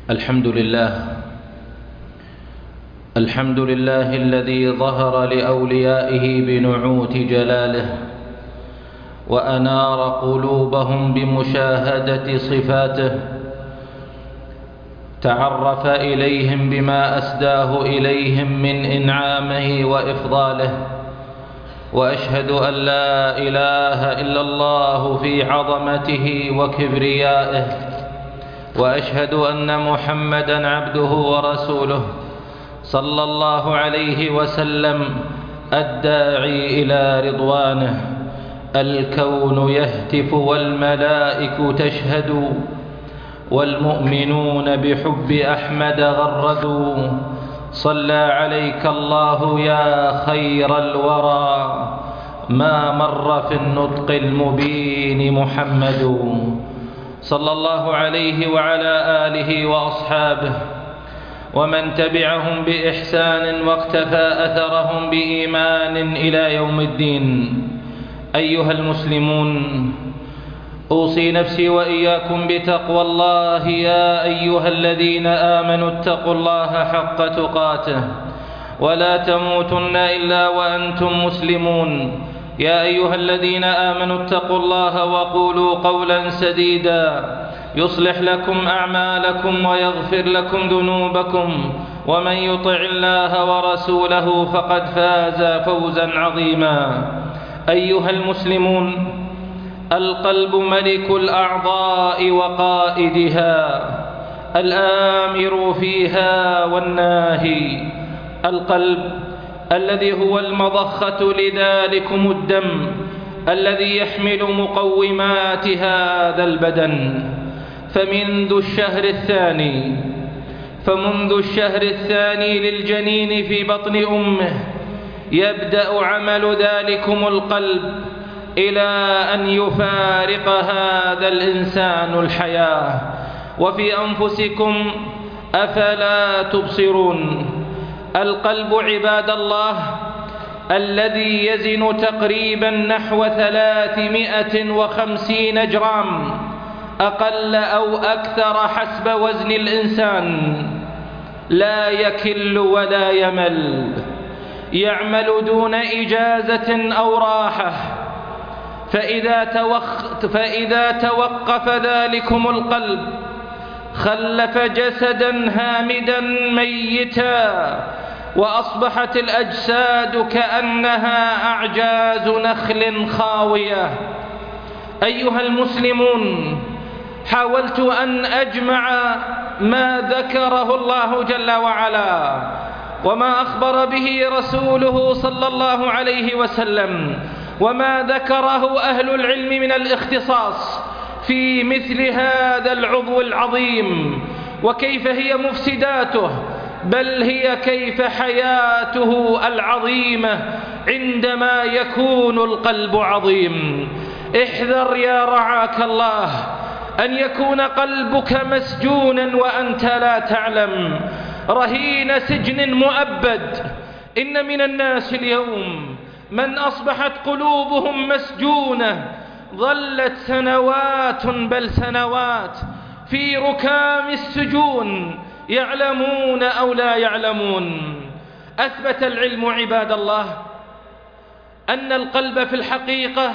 الحمد لله الذي ظهر لأوليائه بنعوت جلاله وأنار قلوبهم بمشاهدة صفاته، تعرف إليهم بما أسداه إليهم من إنعامه وإفضاله. وأشهد أن لا إله إلا الله في عظمته وكبريائه، وأشهد أن محمدًا عبده ورسوله صلى الله عليه وسلم الداعي إلى رضوانه. الكون يهتف والملائكة تشهد، والمؤمنون بحب أحمد غردوا. صلى عليك الله يا خير الورى، ما مر في النطق المبين محمد. صلى الله عليه وعلى آله وأصحابه ومن تبعهم بإحسان واقتفى أثرهم بإيمان إلى يوم الدين. أيها المسلمون، أوصي نفسي وإياكم بتقوى الله. يا أيها الذين آمنوا اتقوا الله حق تقاته ولا تموتن إلا وأنتم مسلمون. يا أيها الذين آمنوا اتقوا الله وقولوا قولا سديدا يصلح لكم أعمالكم ويغفر لكم ذنوبكم، ومن يطع الله ورسوله فقد فاز فوزا عظيما. أيها المسلمون، القلب ملك الأعضاء وقائدها، الآمر فيها والناهي. القلب الذي هو المضخة لذلكم الدم الذي يحمل مقومات هذا البدن. فمنذ الشهر الثاني للجنين في بطن أمه يبدأ عمل ذلكم القلب إلى أن يفارق هذا الإنسان الحياة. وفي أنفسكم أفلا تبصرون؟ القلب عباد الله الذي يزن تقريبا نحو 350 جرام، أقل أو أكثر حسب وزن الإنسان. لا يكل ولا يمل، يعمل دون إجازة أو راحة. فإذا توقف ذلكم القلب خلف جسدا هامدا ميتا، وأصبحت الأجساد كأنها أعجاز نخل خاوية. أيها المسلمون، حاولت أن أجمع ما ذكره الله جل وعلا وما أخبر به رسوله صلى الله عليه وسلم وما ذكره أهل العلم من الاختصاص في مثل هذا العضو العظيم، وكيف هي مفسداته، بل هي كيف حياته العظيمة عندما يكون القلب عظيم. احذر يا رعاك الله أن يكون قلبك مسجونا وأنت لا تعلم، رهين سجن مؤبد. إن من الناس اليوم من أصبحت قلوبهم مسجونة، ظلت سنوات بل سنوات في ركام السجون، يعلمون أو لا يعلمون. أثبت العلم عباد الله أن القلب في الحقيقة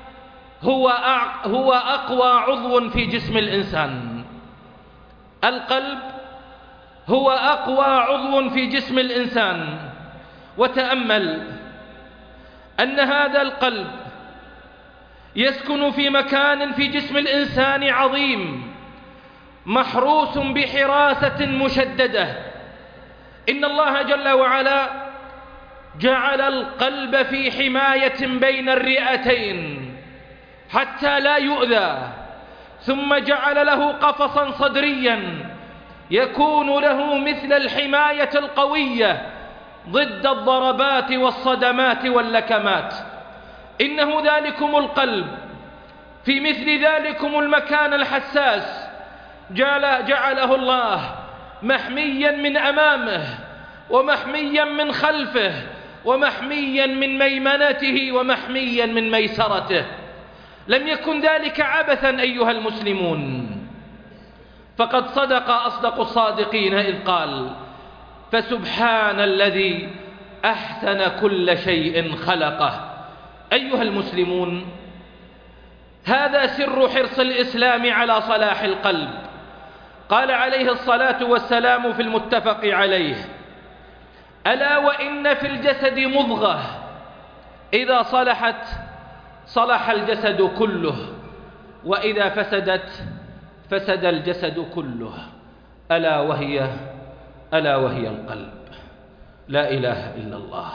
هو أقوى عضو في جسم الإنسان. القلب هو أقوى عضو في جسم الإنسان. وتأمل أن هذا القلب يسكن في مكان في جسم الإنسان عظيم، محروس بحراسة مشددة. إن الله جل وعلا جعل القلب في حماية بين الرئتين حتى لا يؤذى، ثم جعل له قفصا صدريا يكون له مثل الحماية القوية ضد الضربات والصدمات واللكمات. إنه ذلكم القلب في مثل ذلكم المكان الحساس جعله الله محميا من أمامه ومحميا من خلفه ومحميا من ميمنته ومحميا من ميسرته. لم يكن ذلك عبثا أيها المسلمون، فقد صدق أصدق الصادقين إذ قال: فسبحان الذي أحسن كل شيء خلقه. أيها المسلمون، هذا سر حرص الإسلام على صلاح القلب. قال عليه الصلاة والسلام في المتفق عليه: ألا وإن في الجسد مضغة إذا صلحت صلح الجسد كله، وإذا فسدت فسد الجسد كله، ألا وهي القلب. لا إله إلا الله.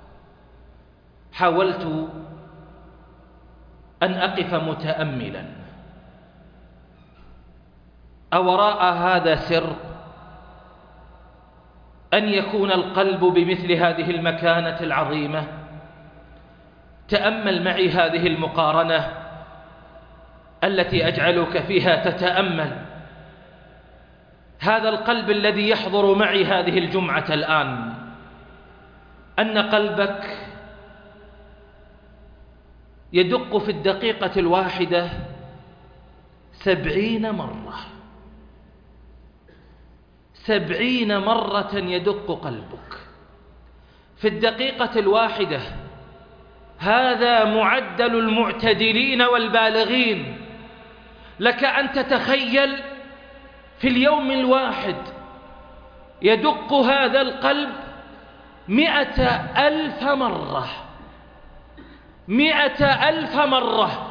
حاولت أن أقف متأملا أوراء هذا سر أن يكون القلب بمثل هذه المكانة العظيمة؟ تأمل معي هذه المقارنة التي أجعلك فيها تتأمل. هذا القلب الذي يحضر معي هذه الجمعة الآن، أن قلبك يدق في الدقيقة الواحدة 70 مرة. 70 مرة يدق قلبك في الدقيقة الواحدة. هذا معدل المعتدلين والبالغين. لك أن تتخيل في اليوم الواحد يدق هذا القلب 100,000 مرة. 100,000 مرة.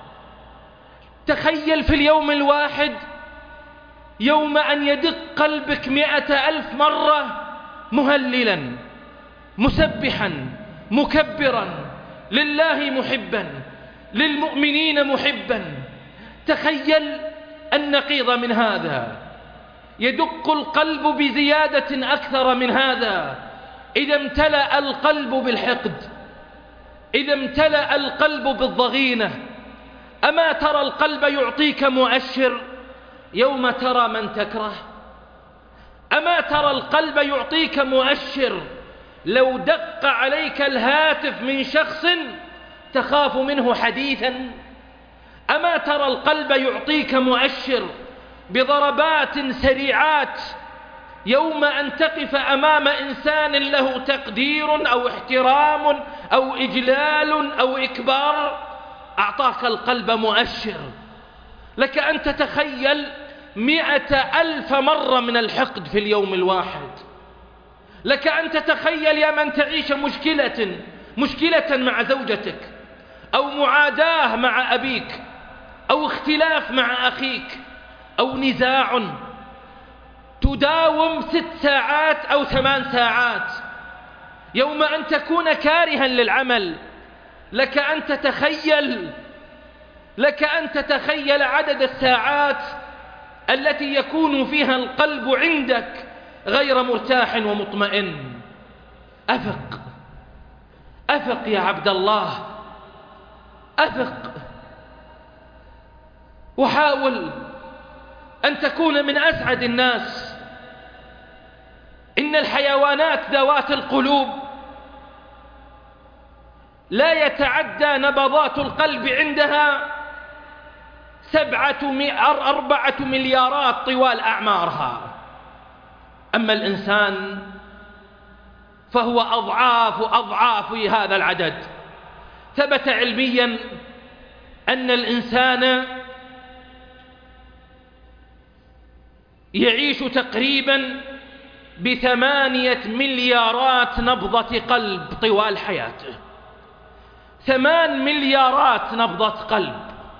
تخيل في اليوم الواحد، يوم أن يدق قلبك 100,000 مرة، مهللا مسبحا مكبرا لله محبا للمؤمنين محبا. تخيل النقيض من هذا، يدق القلب بزيادة أكثر من هذا إذا امتلأ القلب بالحقد، إذا امتلأ القلب بالضغينة. أما ترى القلب يعطيك مؤشر يوم ترى من تكره؟ أما ترى القلب يعطيك مؤشر لو دق عليك الهاتف من شخص تخاف منه حديثا؟ أما ترى القلب يعطيك مؤشر بضربات سريعات يوم أن تقف أمام إنسان له تقدير أو احترام أو إجلال أو إكبار؟ أعطاك القلب مؤشر. لك أن تتخيل 100,000 مرة من الحقد في اليوم الواحد. لك أن تتخيل يا من تعيش مشكلة مع زوجتك، أو معاداة مع أبيك، أو اختلاف مع أخيك، أو نزاع تداوم 6 ساعات أو 8 ساعات، يوم أن تكون كارها للعمل. لك أن تتخيل عدد الساعات التي يكون فيها القلب عندك غير مرتاح ومطمئن. أفق يا عبد الله، أفق وحاول أن تكون من أسعد الناس. إن الحيوانات ذوات القلوب لا يتعدى نبضات القلب عندها 4 مليارات طوال أعمارها. أما الإنسان فهو أضعاف هذا العدد. ثبت علميا أن الإنسان يعيش تقريبا ب8 مليارات نبضة قلب طوال حياته. 8 مليارات نبضة قلب.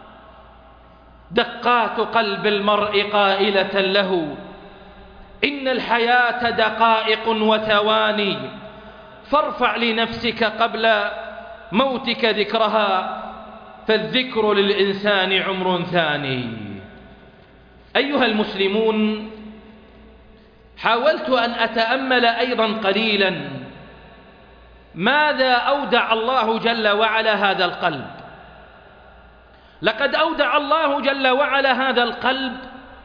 دقات قلب المرء قائلة له: إن الحياة دقائق وثواني، فارفع لنفسك قبل موتك ذكرها، فالذكر للإنسان عمر ثاني. أيها المسلمون، حاولت أن أتأمل أيضا قليلا ماذا أودع الله جل وعلا هذا القلب. لقد أودع الله جل وعلا هذا القلب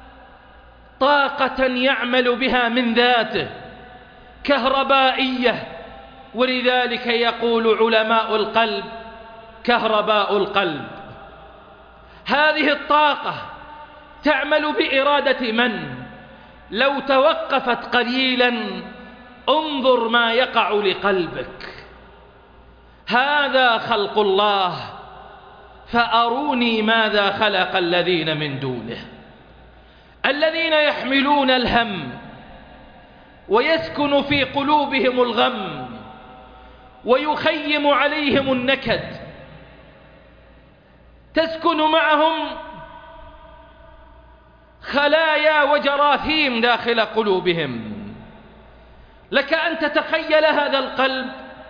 طاقة يعمل بها من ذاته، كهربائية، ولذلك يقول علماء القلب كهرباء القلب. هذه الطاقة تعمل بإرادة من؟ لو توقفت قليلا انظر ما يقع لقلبك. هذا خلق الله، فأروني ماذا خلق الذين من دونه، الذين يحملون الهم ويسكن في قلوبهم الغم ويخيم عليهم النكد، تسكن معهم خلايا وجراثيم داخل قلوبهم. لك أن تتخيل هذا القلب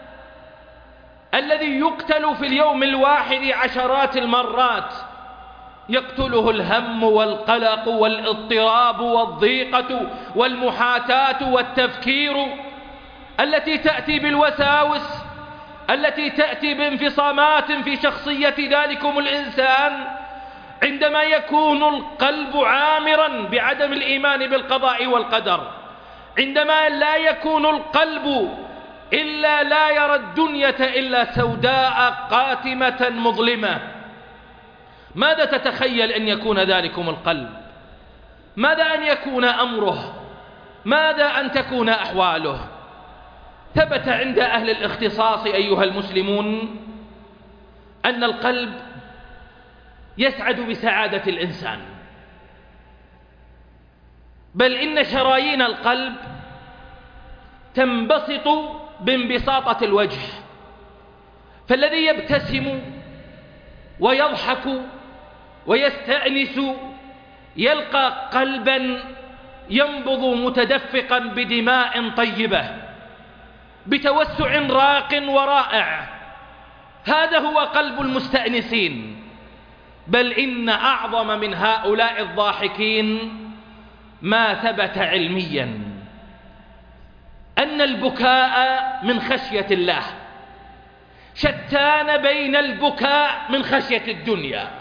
الذي يقتل في اليوم الواحد عشرات المرات، يقتله الهم والقلق والاضطراب والضيقة والمحاتاة والتفكير التي تأتي بالوساوس، التي تأتي بانفصامات في شخصية ذلكم الإنسان عندما يكون القلب عامرا بعدم الإيمان بالقضاء والقدر، عندما لا يكون القلب إلا لا يرى الدنيا إلا سوداء قاتمة مظلمة. ماذا تتخيل أن يكون ذلكم القلب؟ ماذا أن يكون أمره؟ ماذا أن تكون أحواله؟ ثبت عند أهل الاختصاص أيها المسلمون أن القلب يسعد بسعادة الإنسان، بل إن شرايين القلب تنبسط بانبساطة الوجه، فالذي يبتسم ويضحك ويستأنس يلقى قلبا ينبض متدفقا بدماء طيبة بتوسع راق ورائع. هذا هو قلب المستأنسين. بل إن أعظم من هؤلاء الضاحكين ما ثبت علميا أن البكاء من خشية الله شتان بين البكاء من خشية الدنيا.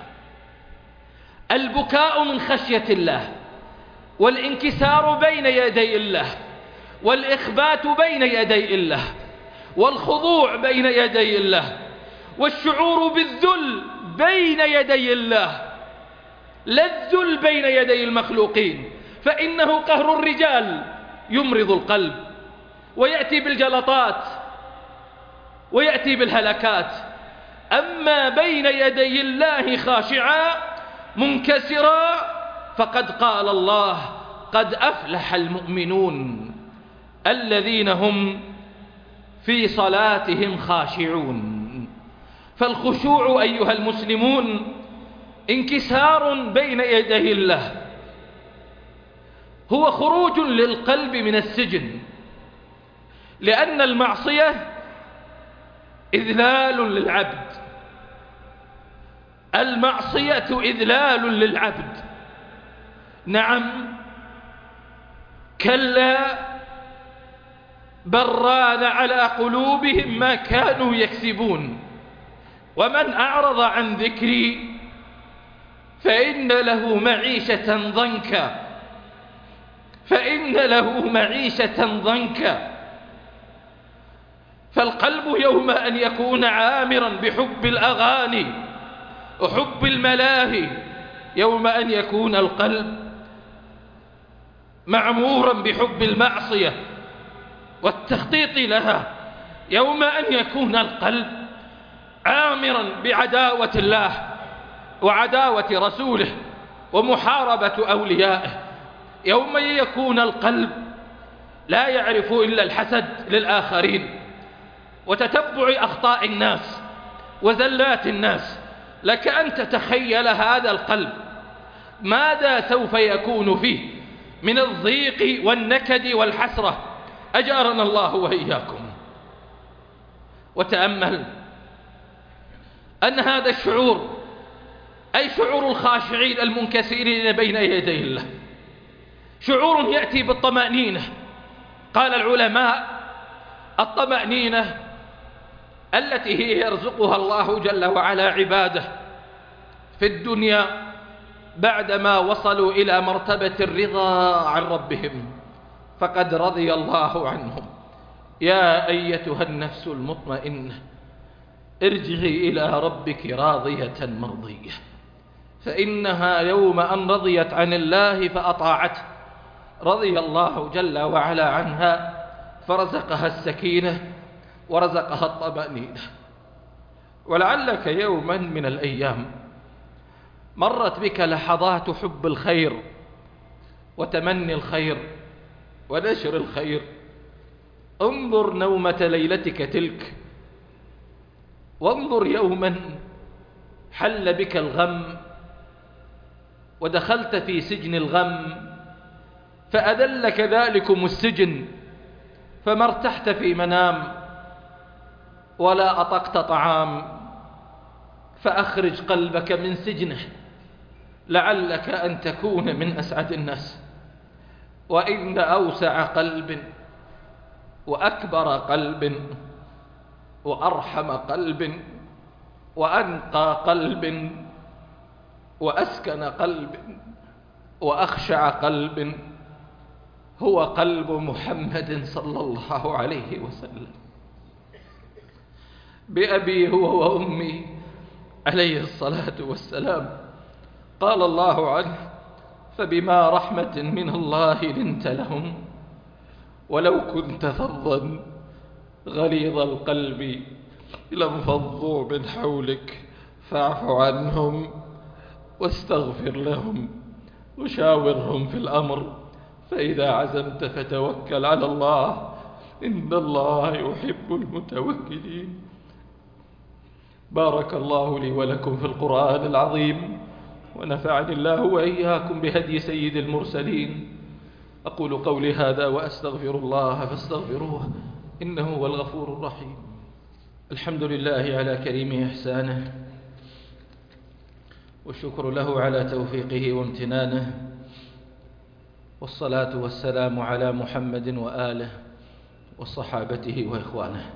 البكاء من خشية الله والانكسار بين يدي الله والإخبات بين يدي الله والخضوع بين يدي الله والشعور بالذل بين يدي الله، لا الذل بين يدي المخلوقين، فإنه قهر الرجال يمرض القلب ويأتي بالجلطات ويأتي بالهلكات. أما بين يدي الله خاشعا منكسرا فقد قال الله: قد أفلح المؤمنون الذين هم في صلاتهم خاشعون. فالخشوع أيها المسلمون انكسار بين يدي الله، هو خروج للقلب من السجن، لأن المعصية إذلال للعبد، المعصية إذلال للعبد. نعم، كلا بران على قلوبهم ما كانوا يكسبون، ومن أعرض عن ذكري فإن له معيشة ضنكا، فإن له معيشة ضنكا. فالقلب يوم أن يكون عامرا بحب الأغاني وحب الملاهي، يوم أن يكون القلب معمورا بحب المعصية والتخطيط لها، يوم أن يكون القلب عامرا بعداوة الله وعداوة رسوله ومحاربة أوليائه، يوم يكون القلب لا يعرف إلا الحسد للآخرين وتتبع أخطاء الناس وزلات الناس. لك أن تتخيل هذا القلب ماذا سوف يكون فيه من الضيق والنكد والحسرة. أجارنا الله وإياكم. وتأمل أن هذا الشعور أي شعور الخاشعين المنكسرين بين يدي الله شعور يأتي بالطمأنينة. قال العلماء: الطمأنينة التي هي يرزقها الله جل وعلا عباده في الدنيا بعدما وصلوا إلى مرتبة الرضا عن ربهم، فقد رضي الله عنهم. يا أيتها النفس المطمئنة ارجعي إلى ربك راضية مرضية. فإنها يوم أن رضيت عن الله فأطاعته رضي الله جل وعلا عنها فرزقها السكينة ورزقها الطمأنينة. ولعلك يوما من الأيام مرت بك لحظات حب الخير وتمني الخير ونشر الخير. انظر نومة ليلتك تلك، وانظر يوما حل بك الغم ودخلت في سجن الغم فأذلك ذلكم السجن، فما ارتحت في منام ولا أطقت طعام. فأخرج قلبك من سجنه لعلك أن تكون من أسعد الناس. وإن أوسع قلب وأكبر قلب وأرحم قلب وأنقى قلب وأسكن قلب وأخشع قلب هو قلب محمد صلى الله عليه وسلم. بأبي هو وأمي عليه الصلاة والسلام قال الله عنه: فبما رحمة من الله لنت لهم ولو كنت فظا غليظ القلب لانفضوا من حولك فاعف عنهم واستغفر لهم وشاورهم في الأمر فإذا عزمت فتوكل على الله إن الله يحب المتوكلين. بارك الله لي ولكم في القرآن العظيم، ونفعني الله وإياكم بهدي سيد المرسلين. أقول قولي هذا وأستغفر الله فاستغفروه إنه هو الغفور الرحيم. الحمد لله على كريم إحسانه، والشكر له على توفيقه وامتنانه، والصلاة والسلام على محمد وآله وصحابته وإخوانه.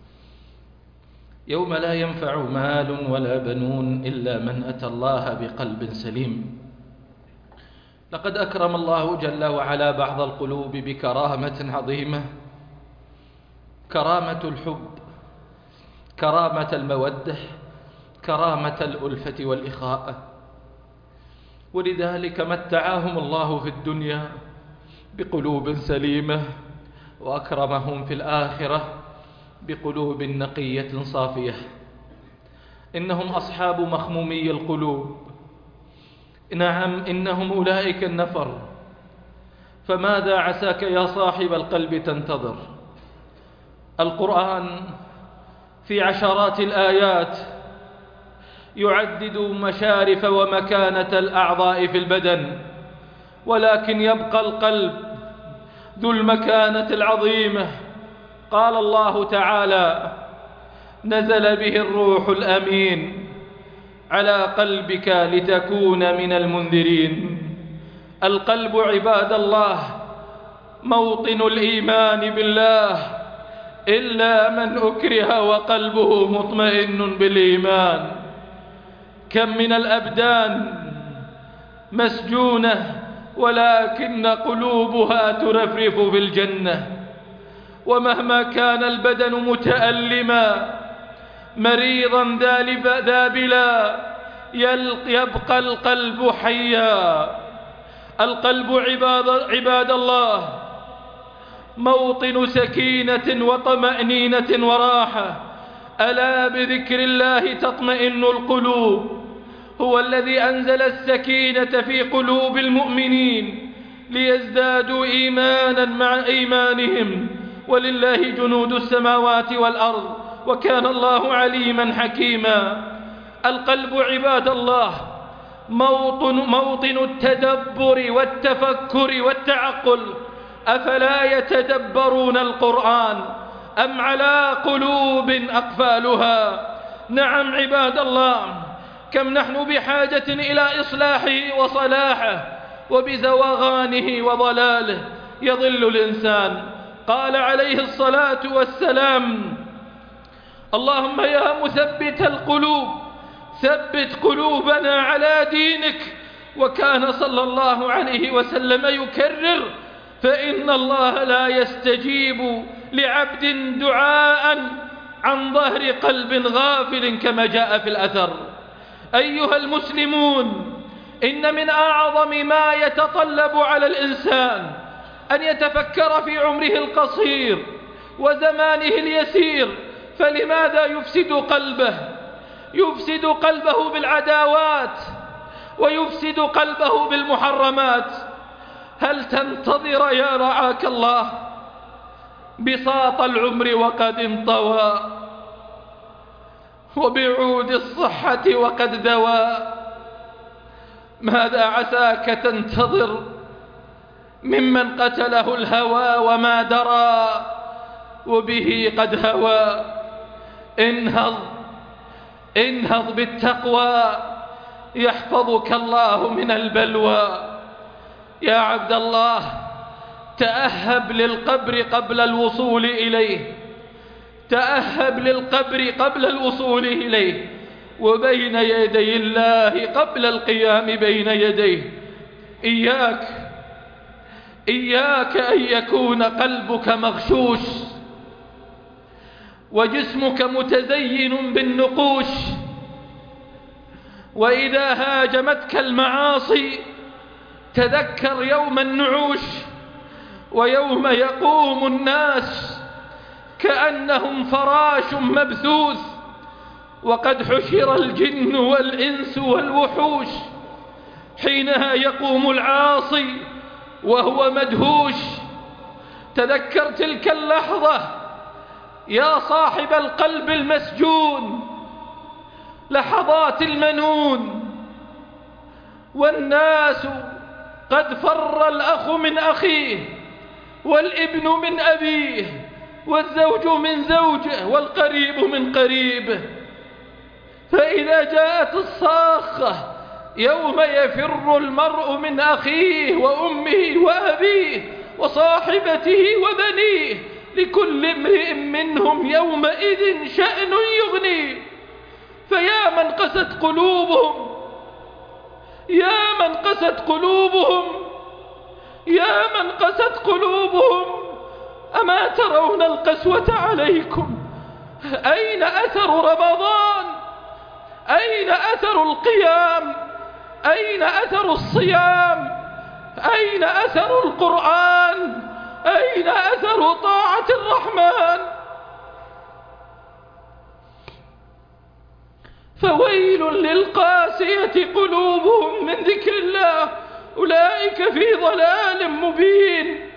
يوم لا ينفع مال ولا بنون إلا من أتى الله بقلب سليم. لقد أكرم الله جل وعلا بعض القلوب بكرامة عظيمة، كرامة الحب، كرامة المودة، كرامة الألفة والإخاء. ولذلك متعاهم الله في الدنيا بقلوب سليمة، وأكرمهم في الآخرة بقلوب نقية صافية. إنهم أصحاب مخمومي القلوب، نعم إنهم أولئك النفر. فماذا عساك يا صاحب القلب تنتظر؟ القرآن في عشرات الآيات يعدد مشارف ومكانة الأعضاء في البدن، ولكن يبقى القلب ذو المكانة العظيمة. قال الله تعالى: نزل به الروح الأمين على قلبك لتكون من المنذرين. القلب عباد الله موطن الإيمان بالله، إلا من أكره وقلبه مطمئن بالإيمان. كم من الأبدان مسجونة ولكن قلوبها ترفرف في الجنة. ومهما كان البدن متألما مريضا ذابلا يبقى القلب حيا. القلب عباد الله موطن سكينة وطمأنينة وراحة. ألا بذكر الله تطمئن القلوب. هو الذي أنزل السكينة في قلوب المؤمنين ليزدادوا إيمانا مع إيمانهم، ولله جنود السماوات والأرض وكان الله عليما حكيما. القلب عباد الله موطن التدبر والتفكر والتعقل. أفلا يتدبرون القرآن أم على قلوب أقفالها؟ نعم عباد الله، كم نحن بحاجة إلى إصلاحه وصلاحه، وبزوغانه وضلاله يضل الإنسان. قال عليه الصلاة والسلام: اللهم يا مثبت القلوب ثبت قلوبنا على دينك. وكان صلى الله عليه وسلم يكرر: فإن الله لا يستجيب لعبد دعاء عن ظهر قلب غافل، كما جاء في الأثر. أيها المسلمون، إن من أعظم ما يتطلب على الإنسان أن يتفكر في عمره القصير وزمانه اليسير. فلماذا يفسد قلبه؟ يفسد قلبه بالعداوات، ويفسد قلبه بالمحرمات. هل تنتظر يا رعاك الله بساط العمر وقد انطوى، وبعود الصحة وقد دوى؟ ماذا عساك تنتظر ممن قتله الهوى وما درى وبه قد هوى؟ انهض بالتقوى يحفظك الله من البلوى. يا عبد الله، تأهب للقبر قبل الوصول إليه، تأهب للقبر قبل الوصول إليه، وبين يدي الله قبل القيام بين يديه. إياك أن يكون قلبك مغشوش وجسمك متزين بالنقوش. وإذا هاجمتك المعاصي تذكر يوم النعوش، ويوم يقوم الناس كأنهم فراش مبثوث، وقد حشر الجن والإنس والوحوش. حينها يقوم العاصي وهو مدهوش. تذكر تلك اللحظة يا صاحب القلب المسجون، لحظات المنون، والناس قد فر الأخ من أخيه، والابن من أبيه، والزوج من زوجه، والقريب من قريبه. فإذا جاءت الصاخة يوم يفر المرء من أخيه وأمه وأبيه وصاحبته وبنيه، لكل امرئ منهم يومئذ شأن يغنيه. فيا من قست قلوبهم، يا من قست قلوبهم، يا من قست قلوبهم، أما ترون القسوة عليكم؟ أين أثر رمضان؟ أين أثر القيام؟ أين أثر الصيام؟ أين أثر القرآن؟ أين أثر طاعة الرحمن؟ فويل للقاسية قلوبهم من ذكر الله، أولئك في ضلال مبين.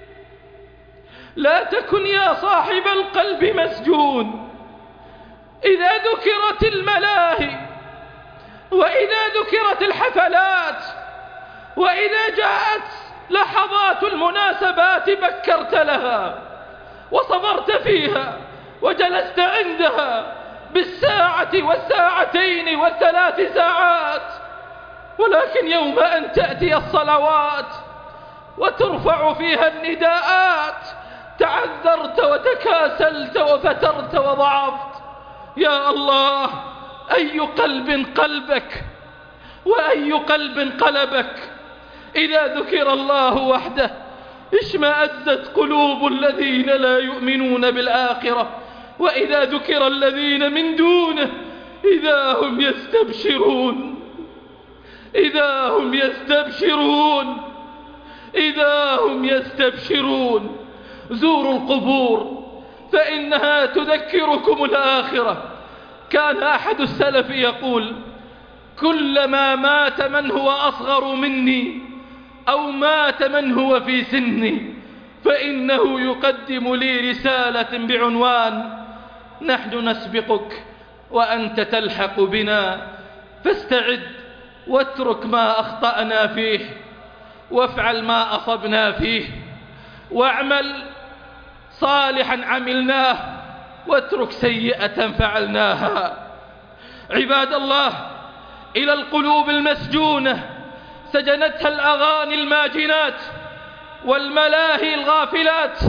لا تكن يا صاحب القلب مسجون. إذا ذكرت الملاهي، وإذا ذكرت الحفلات، وإذا جاءت لحظات المناسبات بكرت لها وصبرت فيها وجلست عندها بالساعة والساعتين والثلاث ساعات. ولكن يوم أن تأتي الصلوات وترفع فيها النداءات تعذرت وتكاسلت وفترت وضعفت. يا الله، أي قلب قلبك وأي قلب قلبك؟ إذا ذكر الله وحده اشمأزت قلوب الذين لا يؤمنون بالآخرة، وإذا ذكر الذين من دونه إذا هم يستبشرون، إذا هم يستبشرون، إذا هم يستبشرون. زوروا القبور فإنها تذكركم الآخرة. كان أحد السلف يقول: كلما مات من هو أصغر مني أو مات من هو في سني فإنه يقدم لي رسالة بعنوان: نحن نسبقك وأنت تلحق بنا، فاستعد واترك ما أخطأنا فيه، وافعل ما أصبنا فيه، واعمل صالحا عملناه، واترك سيئة فعلناها. عباد الله، إلى القلوب المسجونة سجنتها الأغاني الماجنات والملاهي الغافلات،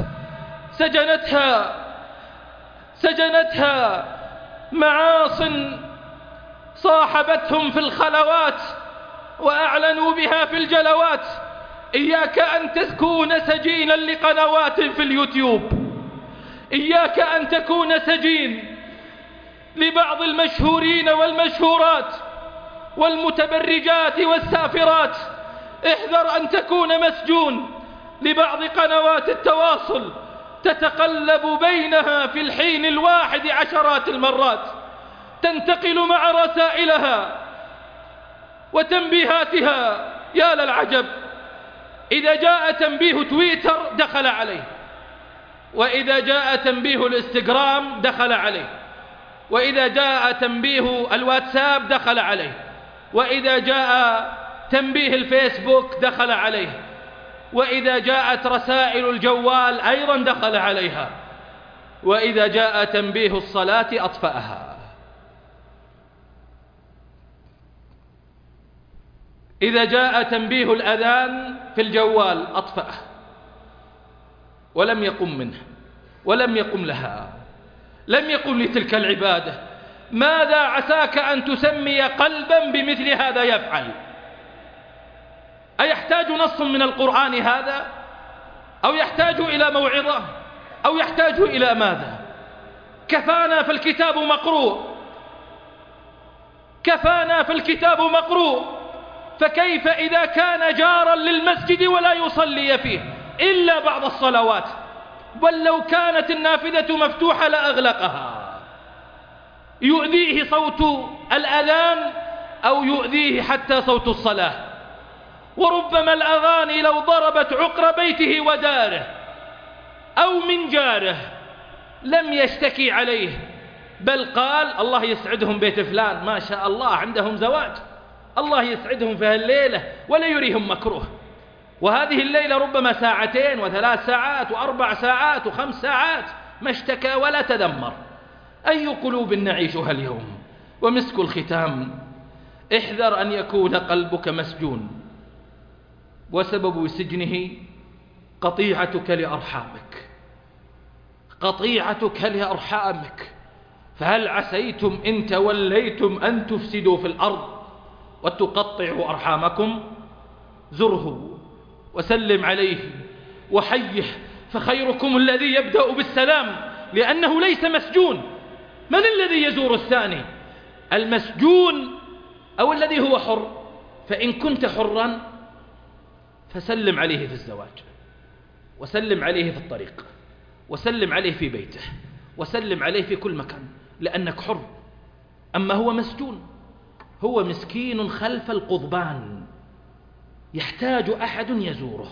سجنتها معاصٍ صاحبتهم في الخلوات وأعلنوا بها في الجلوات. إياك أن تكون سجينا لقنوات في اليوتيوب، إياك أن تكون سجين لبعض المشهورين والمشهورات. والمتبرجات والسافرات. احذر أن تكون مسجون لبعض قنوات التواصل تتقلب بينها في الحين الواحد عشرات المرات، تنتقل مع رسائلها وتنبيهاتها. يا للعجب، إذا جاء تنبيه تويتر دخل عليه، وإذا جاء تنبيه الانستغرام دخل عليه، وإذا جاء تنبيه الواتساب دخل عليه، وإذا جاء تنبيه الفيسبوك دخل عليه، وإذا جاءت رسائل الجوال أيضا دخل عليها، وإذا جاء تنبيه الصلاة أطفأها. إذا جاء تنبيه الأذان في الجوال أطفأه ولم يقم منه ولم يقم لها، لم يقم لتلك العبادة. ماذا عساك أن تسمي قلبا بمثل هذا يفعل؟ أيحتاج نص من القرآن هذا؟ أو يحتاج إلى موعظة؟ أو يحتاج إلى ماذا؟ كفانا فالكتاب مقروء، كفانا فالكتاب مقروء. فكيف إذا كان جارا للمسجد ولا يصلي فيه إلا بعض الصلوات؟ بل لو كانت النافذة مفتوحة لأغلقها. يؤذيه صوت الأذان أو يؤذيه حتى صوت الصلاة. وربما الأغاني لو ضربت عقر بيته وداره أو من جاره لم يشتكي عليه، بل قال الله يسعدهم بيت فلان، ما شاء الله عندهم زواج، الله يسعدهم في هالليلة ولا يريهم مكروه. وهذه الليلة ربما ساعتين وثلاث ساعات وأربع ساعات وخمس ساعات، ما اشتكى ولا تذمر. أي قلوب نعيشها اليوم؟ ومسك الختام، احذر أن يكون قلبك مسجون وسبب سجنه قطيعتك لأرحامك، قطيعتك لأرحامك. فهل عسيتم إن توليتم أن تفسدوا في الأرض وتقطعوا أرحامكم؟ زره وسلم عليه وحيه، فخيركم الذي يبدأ بالسلام، لأنه ليس مسجون. من الذي يزور الثاني؟ المسجون أو الذي هو حر؟ فإن كنت حرا فسلم عليه في الزواج، وسلم عليه في الطريق، وسلم عليه في بيته، وسلم عليه في كل مكان، لأنك حر. أما هو مسجون، هو مسكين خلف القضبان، يحتاج أحد يزوره.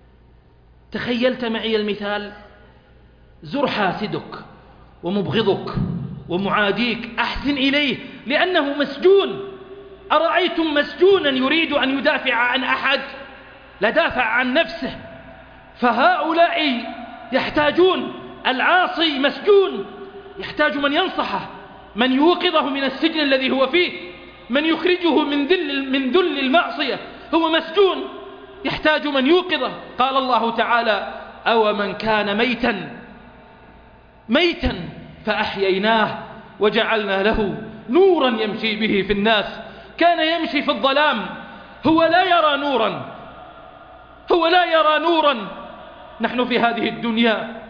تخيلت معي المثال؟ زر حاسدك ومبغضك ومعاديك، أحسن إليه لأنه مسجون. أرأيتم مسجونا يريد أن يدافع عن أحد؟ لدافع عن نفسه. فهؤلاء يحتاجون. العاصي مسجون، يحتاج من ينصحه، من يوقظه من السجن الذي هو فيه، من يخرجه من ذل المعصية. هو مسجون يحتاج من يوقظه. قال الله تعالى: أو من كان ميتا فأحييناه وجعلنا له نورا يمشي به في الناس. كان يمشي في الظلام، هو لا يرى نورا. نحن في هذه الدنيا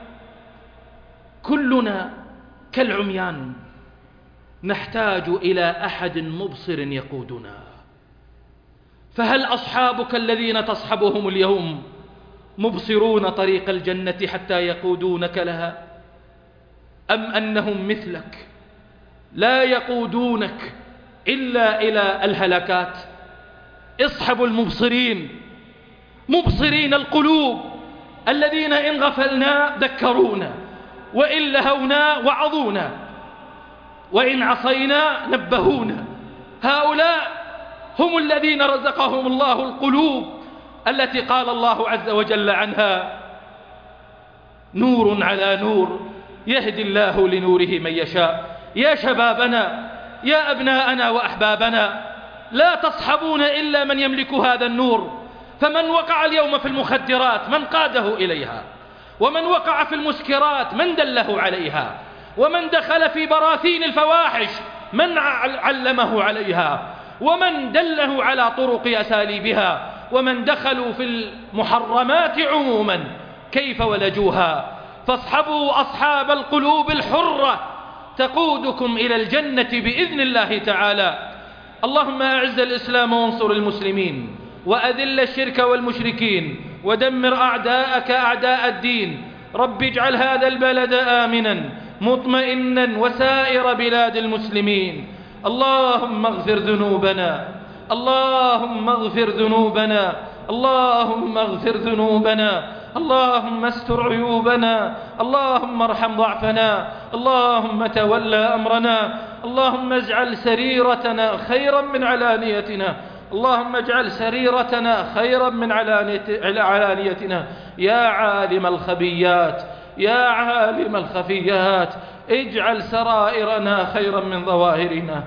كلنا كالعميان، نحتاج إلى أحد مبصر يقودنا. فهل أصحابك الذين تصحبهم اليوم مبصرون طريق الجنة حتى يقودونك لها، أم أنهم مثلك لا يقودونك إلا إلى الهلكات؟ اصحبوا المبصرين، مبصرين القلوب، الذين إن غفلنا ذكرونا، وإن لهونا وعظونا، وإن عصينا نبهونا. هؤلاء هم الذين رزقهم الله القلوب التي قال الله عز وجل عنها: نور على نور يهدي الله لنوره من يشاء. يا شبابنا، يا أبناءنا وأحبابنا، لا تصحبون إلا من يملك هذا النور. فمن وقع اليوم في المخدرات من قاده إليها، ومن وقع في المسكرات من دله عليها، ومن دخل في براثين الفواحش من علمه عليها، ومن دله على طرق أساليبها، ومن دخلوا في المحرمات عموما كيف ولجوها. فاصحبوا أصحاب القلوب الحرة تقودكم إلى الجنة بإذن الله تعالى. اللهم أعز الإسلام وانصر المسلمين، وأذل الشرك والمشركين، ودمر أعداءك أعداء الدين. رب اجعل هذا البلد آمنا مطمئنا وسائر بلاد المسلمين. اللهم اغفر ذنوبنا، اللهم اغفر ذنوبنا، اللهم اغفر ذنوبنا، اللهم استر عيوبنا، اللهم ارحم ضعفنا، اللهم تولى أمرنا، اللهم اجعل سريرتنا خيرا من علانيتنا، اللهم اجعل سريرتنا خيرا من علانيتنا. يا عالم الخبيات، يا عالم الخفيات، اجعل سرائرنا خيرا من ظواهرنا.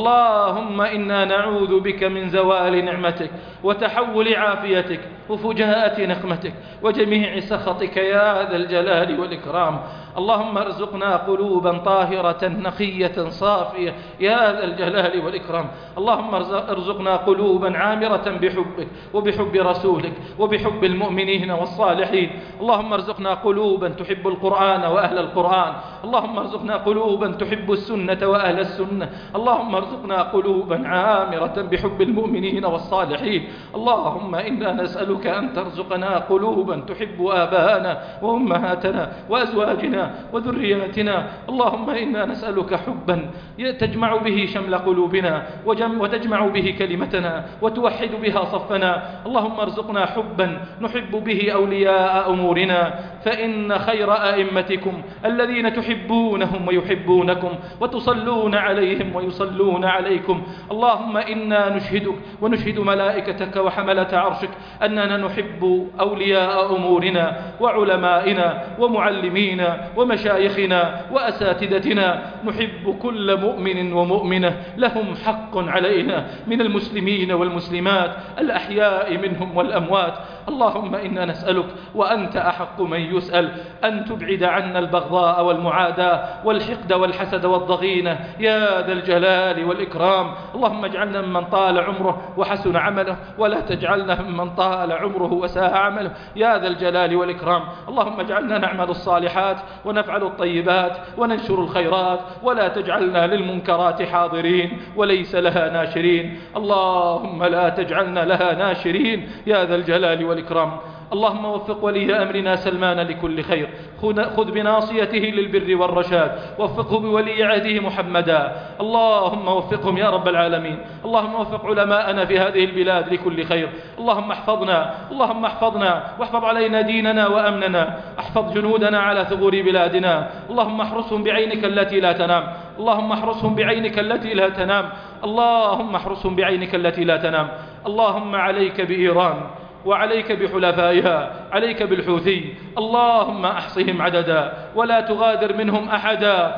اللهم إنا نعوذ بك من زوال نعمتك وتحول عافيتك وفجاءة نقمتك وجميع سخطك يا ذا الجلال والإكرام. اللهم ارزقنا قلوبا طاهرة نقية صافية يا ذا الجلال والإكرام. اللهم ارزقنا قلوبا عامرة بحبك وبحب رسولك وبحب المؤمنين والصالحين. اللهم ارزقنا قلوبا تحب القرآن وأهل القرآن. اللهم ارزقنا قلوبا تحب السنة وأهل السنة. اللهم ارزقنا قلوبا عامرة بحب المؤمنين والصالحين. اللهم إنا نسألك أن ترزقنا قلوبا تحب آباءنا وأمهاتنا وأزواجنا وذرياتنا. اللهم إنا نسألك حبا تجمع به شمل قلوبنا وتجمع به كلمتنا وتوحد بها صفنا. اللهم ارزقنا حبا نحب به أولياء أمورنا، فإن خير أئمتكم الذين تحبونهم ويحبونكم وتصلون عليهم ويصلون عليكم. اللهم إنا نشهدك ونشهد ملائكتك وحملة عرشك أننا نحب أولياء أمورنا وعلمائنا ومعلمينا ومشايخنا وأساتذتنا. نحب كل مؤمن ومؤمنة لهم حق علينا من المسلمين والمسلمات الأحياء منهم والأموات. اللهم إنا نسألك وأنت أحق من يسأل أن تبعد عنا البغضاء والمعاداة والحقد والحسد والضغينة يا ذا الجلال والإكرام. اللهم اجعلنا ممن طال عمره وحسن عمله، ولا تجعلنا ممن طال عمره وساء عمله يا ذا الجلال والإكرام. اللهم اجعلنا نعمل الصالحات ونفعل الطيبات وننشر الخيرات، ولا تجعلنا للمنكرات حاضرين وليس لها ناشرين. اللهم لا تجعلنا لها ناشرين يا ذا الجلال والإكرام. اللهم وفق ولي أمرنا سلمان لكل خير، خذ بناصيته للبر والرشاد، وفقه بولي عهده محمدا. اللهم وفقهم يا رب العالمين. اللهم وفق علماءنا في هذه البلاد لكل خير. اللهم احفظنا، اللهم احفظنا واحفظ علينا ديننا وأمننا. احفظ جنودنا على ثغور بلادنا. اللهم احرسهم بعينك التي لا تنام، اللهم احرسهم بعينك التي لا تنام، اللهم احرسهم بعينك التي لا تنام. اللهم عليك بإيران وعليك بحلفائها، عليك بالحوثي. اللهم احصهم عددا ولا تغادر منهم أحدا.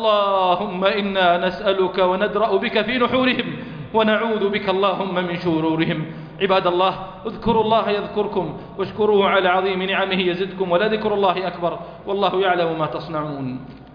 اللهم إنا نسألك وندرأ بك في نحورهم ونعوذ بك اللهم من شرورهم. عباد الله، اذكروا الله يذكركم واشكروه على عظيم نعمه يزدكم، ولذكر الله أكبر، والله يعلم ما تصنعون.